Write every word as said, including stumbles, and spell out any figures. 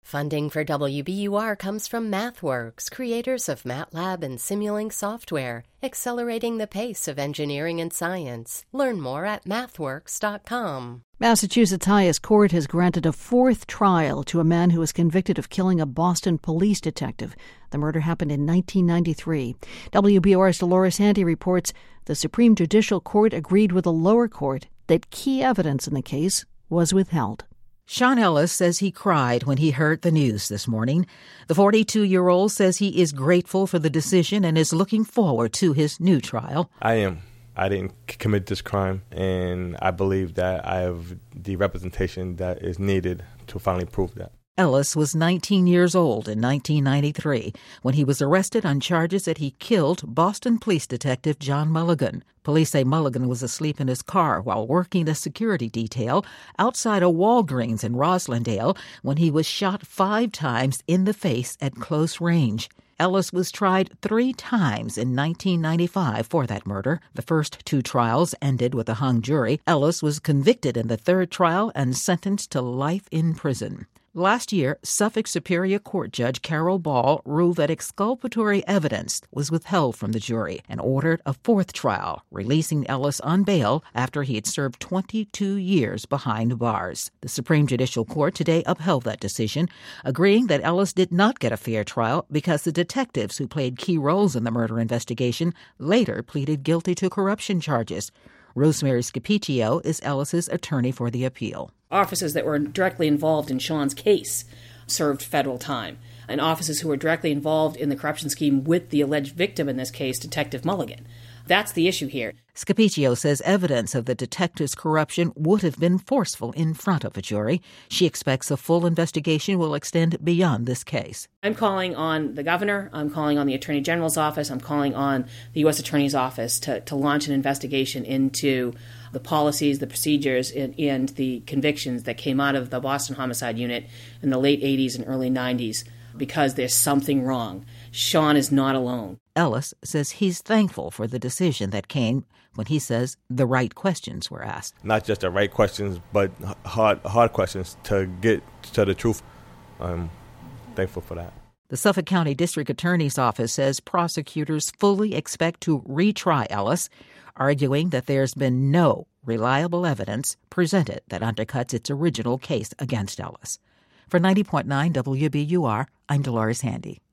Funding for W B U R comes from MathWorks, creators of MATLAB and Simulink software, accelerating the pace of engineering and science. Learn more at mathworks dot com. Massachusetts' highest court has granted a fourth trial to a man who was convicted of killing a Boston police detective. The murder happened in nineteen ninety-three. W B U R's Dolores Handy reports the Supreme Judicial Court agreed with the lower court that key evidence in the case was withheld. Sean Ellis says he cried when he heard the news this morning. The forty-two-year-old says he is grateful for the decision and is looking forward to his new trial. I am. I didn't c- commit this crime, and I believe that I have the representation that is needed to finally prove that. Ellis was nineteen years old in nineteen ninety-three when he was arrested on charges that he killed Boston police detective John Mulligan. Police say Mulligan was asleep in his car while working a security detail outside a Walgreens in Roslindale when he was shot five times in the face at close range. Ellis was tried three times in nineteen ninety-five for that murder. The first two trials ended with a hung jury. Ellis was convicted in the third trial and sentenced to life in prison. Last year, Suffolk Superior Court Judge Carol Ball ruled that exculpatory evidence was withheld from the jury and ordered a fourth trial, releasing Ellis on bail after he had served twenty-two years behind bars. The Supreme Judicial Court today upheld that decision, agreeing that Ellis did not get a fair trial because the detectives who played key roles in the murder investigation later pleaded guilty to corruption charges. Rosemary Scapiccio is Ellis's attorney for the appeal. Officers that were directly involved in Sean's case served federal time, and officers who were directly involved in the corruption scheme with the alleged victim in this case, Detective Mulligan. That's the issue here. Scapiccio says evidence of the detective's corruption would have been forceful in front of a jury. She expects a full investigation will extend beyond this case. I'm calling on the governor, I'm calling on the Attorney General's office, I'm calling on the U S Attorney's office to, to launch an investigation into the policies, the procedures, and, and the convictions that came out of the Boston Homicide Unit in the late eighties and early nineties, because there's something wrong. Sean is not alone. Ellis says he's thankful for the decision that came when he says the right questions were asked. Not just the right questions, but hard hard questions to get to the truth. I'm thankful for that. The Suffolk County District Attorney's Office says prosecutors fully expect to retry Ellis, arguing that there's been no reliable evidence presented that undercuts its original case against Ellis. For ninety point nine W B U R, I'm Dolores Handy.